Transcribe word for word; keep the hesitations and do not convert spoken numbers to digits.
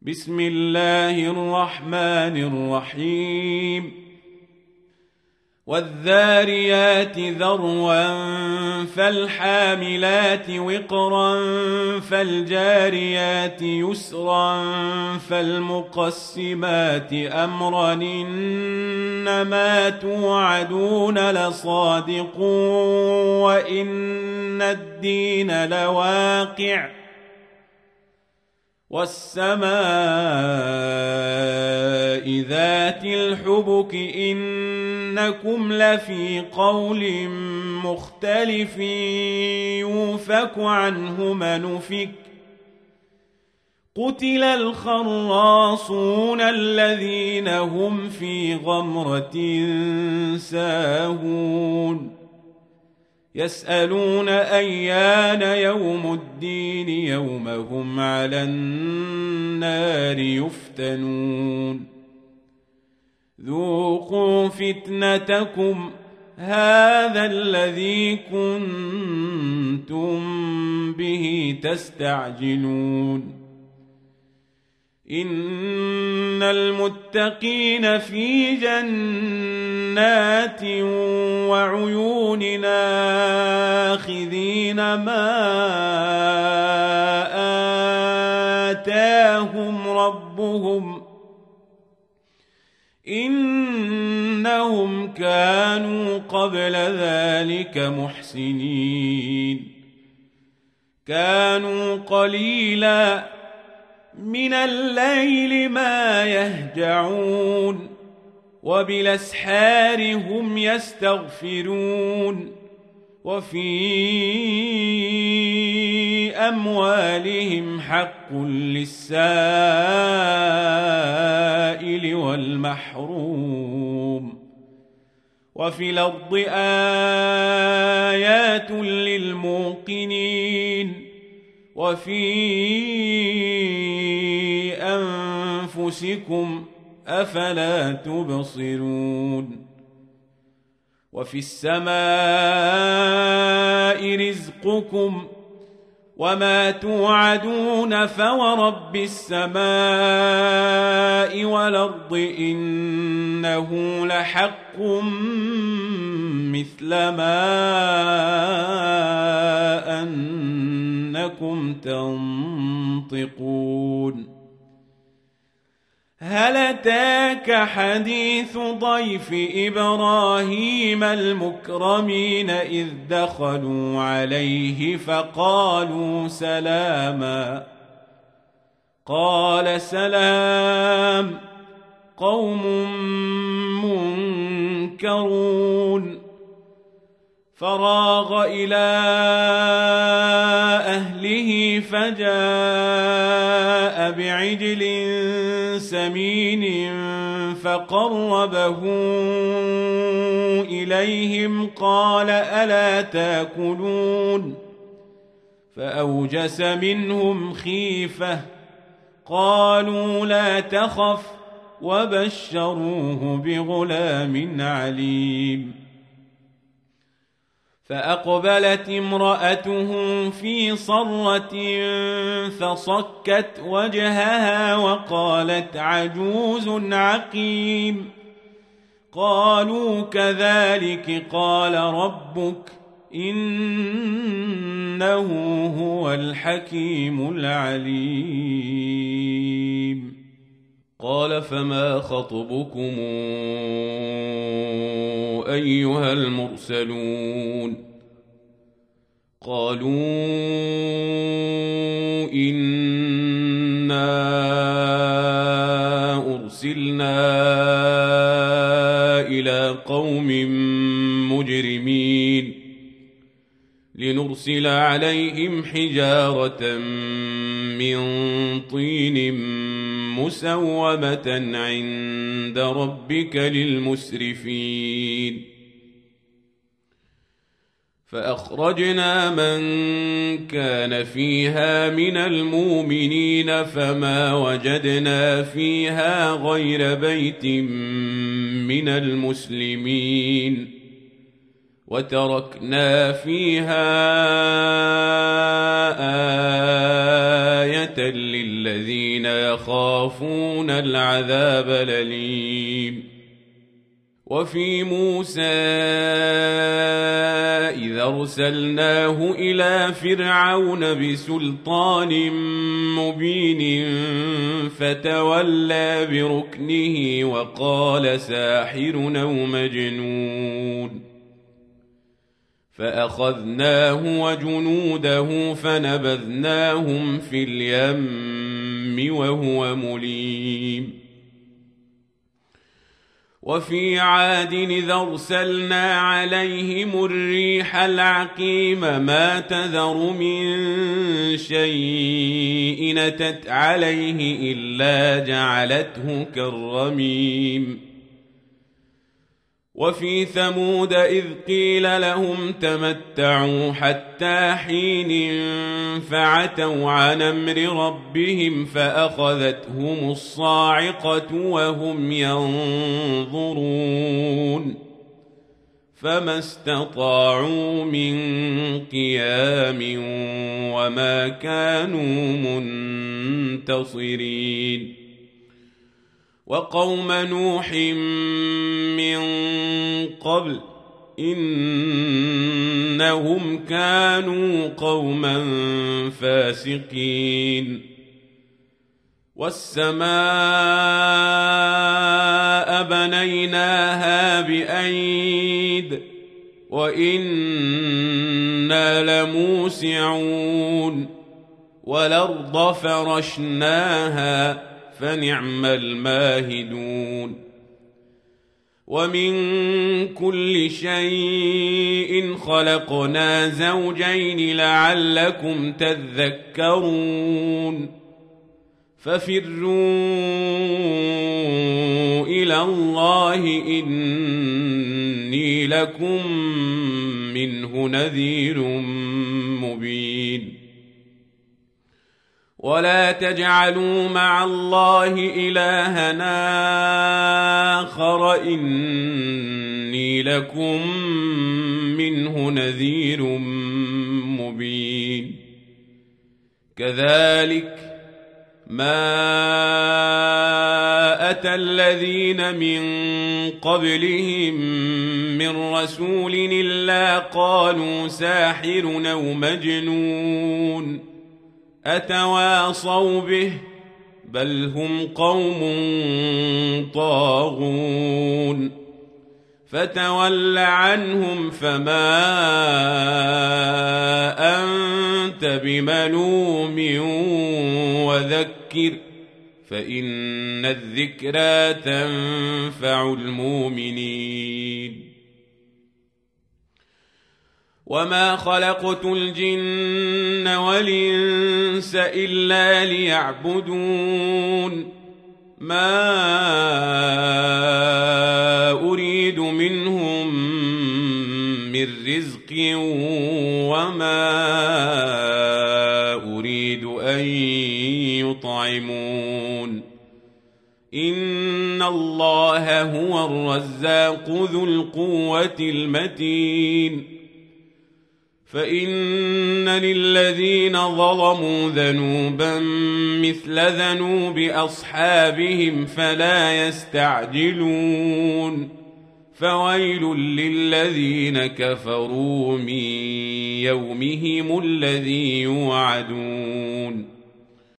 بسم الله الرحمن الرحيم والذاريات ذروا فالحاملات وقرا فالجاريات يسرا فالمقسمات أمرا إنما توعدون لصادق وإن الدين لواقع والسماء ذات الحبك إنكم لفي قول مختلف يوفك عنه من أفك قتل الخراصون الذين هم في غمرة ساهون يسألون أيان يوم الدين يوم هم على النار يفتنون ذوقوا فتنتكم هذا الذي كنتم به تستعجلون إن المتقين في جنات وعيون آخذين ما آتاهم ربهم إنهم كانوا قبل ذلك محسنين كانوا قليلا من الليل ما يهجعون وبالأسحار هم يستغفرون وفي أموالهم حق للسائل والمحروم وفي الأرض آيات للموقنين وفي أنفسكم أفلا تبصرون وفي السماء رزقكم وما توعدون فورب السماء والأرض إنه لحق مثل ما أنكم تنطقون هل أتاك حديث ضيف إبراهيم المكرمين إذ دخلوا عليه فقالوا سلاما قال سلام قوم منكرون فراغ إلى أهله فجاء بعجل سمين فقربه إليهم قال ألا تأكلون فأوجس منهم خيفة قالوا لا تخف وبشروه بغلام عليم فأقبلت امرأته في صرة فصكت وجهها وقالت عجوز عقيم قالوا كذلك قال ربك إنه هو الحكيم العليم قال فما خطبكم أيها المرسلون قالوا إنا أرسلنا إلى قوم مجرمين لنرسل عليهم حجارة من طين مسومة عند ربك للمسرفين فأخرجنا من كان فيها من المؤمنين فما وجدنا فيها غير بيت من المسلمين وتركنا فيها آية للذين يخافون العذاب الأليم. وفي موسى إذا أرسلناه إلى فرعون بسلطان مبين فتولى بركنه وقال ساحر أو مجنون، فأخذناه وجنوده فنبذناهم في اليم وهو مليم. وفي عاد إذا أرسلنا عليهم الريح العقيم ما تذر من شيء أتت عليه إلا جعلته كالرميم. وفي ثمود إذ قيل لهم تمتعوا حتى حين فعتوا عن أمر ربهم فأخذتهم الصاعقة وهم ينظرون فما استطاعوا من قيام وما كانوا منتصرين. وقوم نوح من قبل إنهم كانوا قوما فاسقين. والسماء بنيناها بأيد وإنا لموسعون. والأرض فرشناها فنعم الماهدون. ومن كل شيء خلقنا زوجين لعلكم تذكرون. ففروا إلى الله إني لكم منه نذير مبين. ولا تجعلوا مع الله إلهنا آخر إني لكم منه نذير مبين. كذلك ما أتى الذين من قبلهم من رسول إلا قالوا ساحر أو مجنون أتواصوا به بل هم قوم طاغون. فتول عنهم فما أنت بملوم وذكر فإن الذكرى تنفع المؤمنين. وما خلقت الجن والإنس إلا ليعبدون ما أريد منهم من رزق وما أريد أن يطعمون إن الله هو الرزاق ذو القوة المتين. فإن للذين ظلموا ذنوبا مثل ذنوب أصحابهم فلا يستعجلون فويل للذين كفروا من يومهم الذي يوعدون.